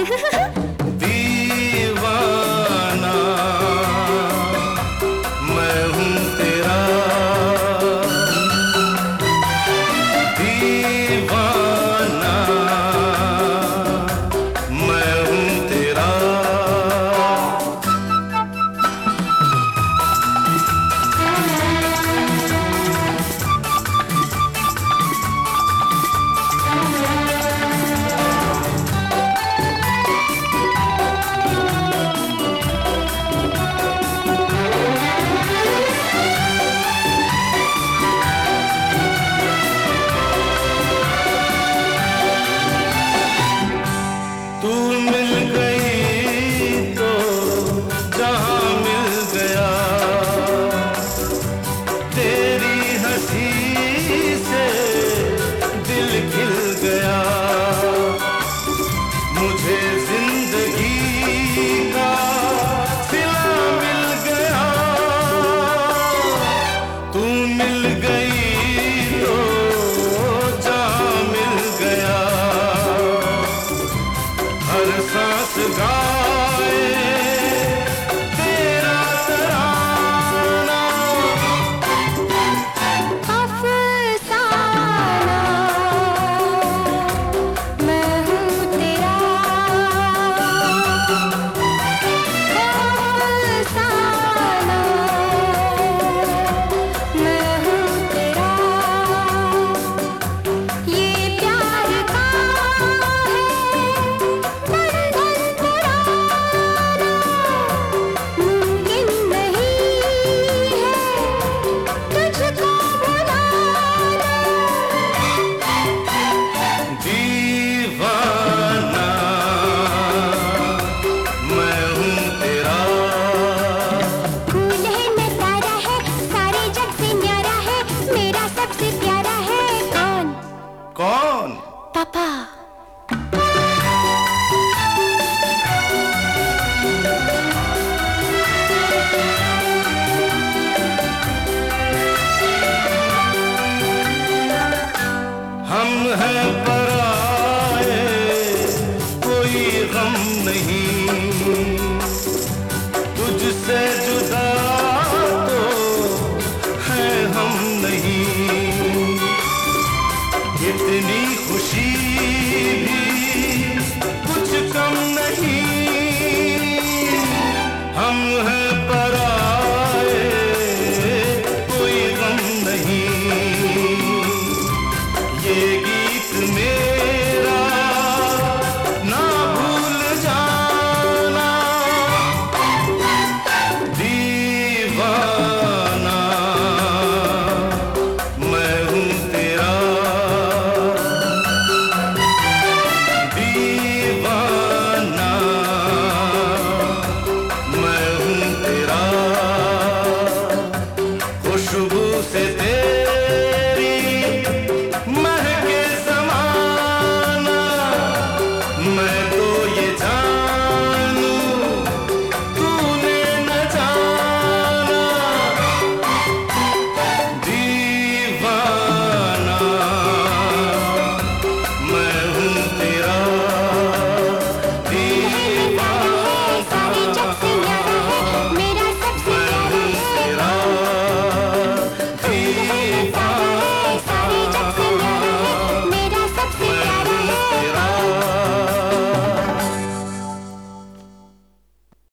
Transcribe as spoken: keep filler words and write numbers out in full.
दीवाना मैं हूँ तेरा, दीवाना मैं हूँ तेरा। तू मिल गई तो जहां मिल गया, तेरी हंसी से दिल खिल गया, मुझे जिंदगी का सिला मिल गया। तू मिल गई तो जहां मिल गया, हर सांस गाए तेरा तराना। अफसाना मैं हूँ तेरा, अफसाना मैं हूँ तेरा। ये प्यार का है बंधन पुराना, मुमकिन नहीं है तुझको भुलाना। दीवाना मैं हूँ तेरा, फूल है नजारा है सारे जग से न्यारा है, मेरा सबसे प्यारा है कौन? कौन? पापा। हम हैं पराए, कोई गम नहीं, तुझसे जुदा तो है हम नहीं। इतनी खुशी भी कुछ कम नहीं, हम हैं पराए, कोई गम नहीं। ये गीत में